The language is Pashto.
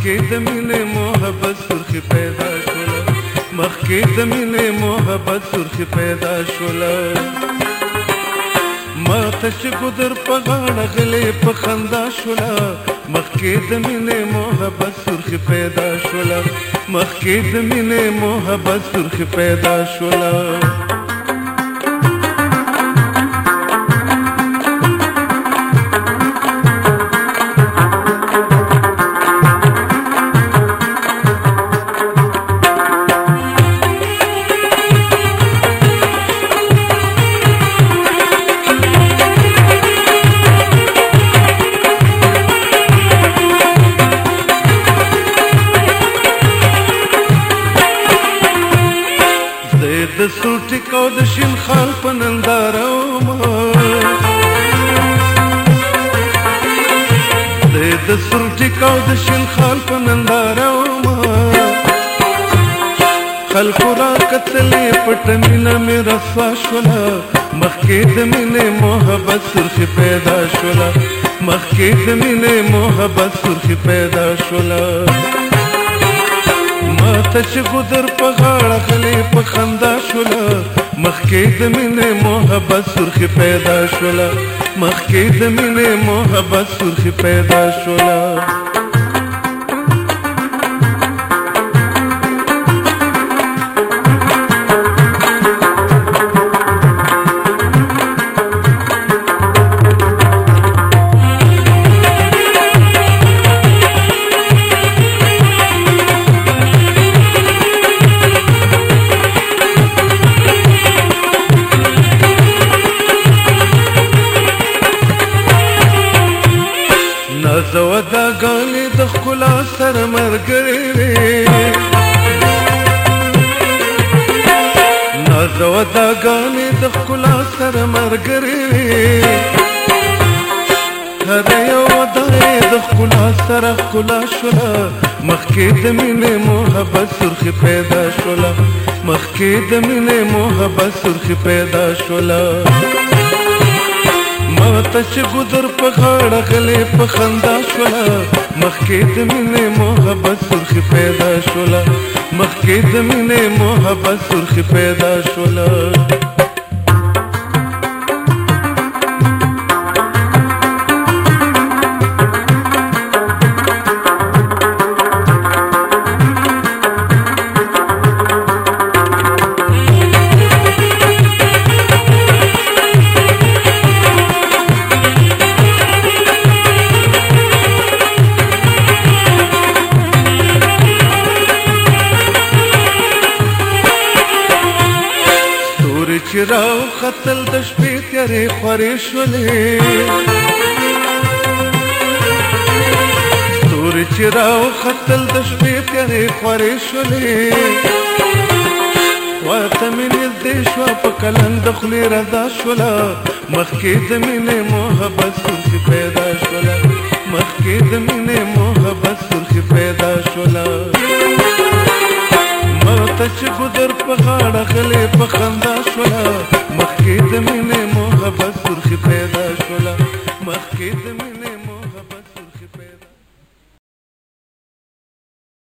مخکې د مینې محبت سرخي پیدا شوله مخکې د مینې محبت سرخي پیدا شوله ما ته چې ګودر په غاړه غلې په خندا شوله مخکې د مینې محبت سرخي پیدا شوله مخکې د مینې محبت سرخي پیدا شوله د سوټي کو د شین خال په ننداره وما د سوټي کو د شین خال په ننداره وما خلکو را کتلې پټ مینا مې رسوا شوله مخکې د مینې محبت سرخي پیدا شوله مخکې د مینې محبت سرخي پیدا شوله ما ته چې ګودر په غاړه غلې په خندا شوله مخکې د مینې محبت سرخي پیدا شوله مخکې د مینې محبت سرخي پیدا شوله نازو دا غالي د خلا سره مرګري نازو دا غالي د خلا سره مرګري هر یو د خلا سره خلا شوله مخکې د مینې محبت سرخي پیدا شوله مخکې د مینې محبت سرخي پیدا شوله ما ته چې ګودر په غاړه غلې په خندا شوله مخکې د مینې محبت سرخي پیدا شوله مخکې د مینې محبت سرخي پیدا شوله چې راو خطل د شپې تیارې خورې شولې ستوري چې راو خطل د شپې تیارې خورې شولې ورته مې نږدې شوه په کلن د خولې رضا شوله مخکې د مینې محبت سرخي پیدا شوله مخکې د مینې محبت سرخي پیدا شوله ما ته چې ګودر په غاړه غلې په خندا شوله مخکې د مینې محبت سرخي پیدا شوله مخکې د مینې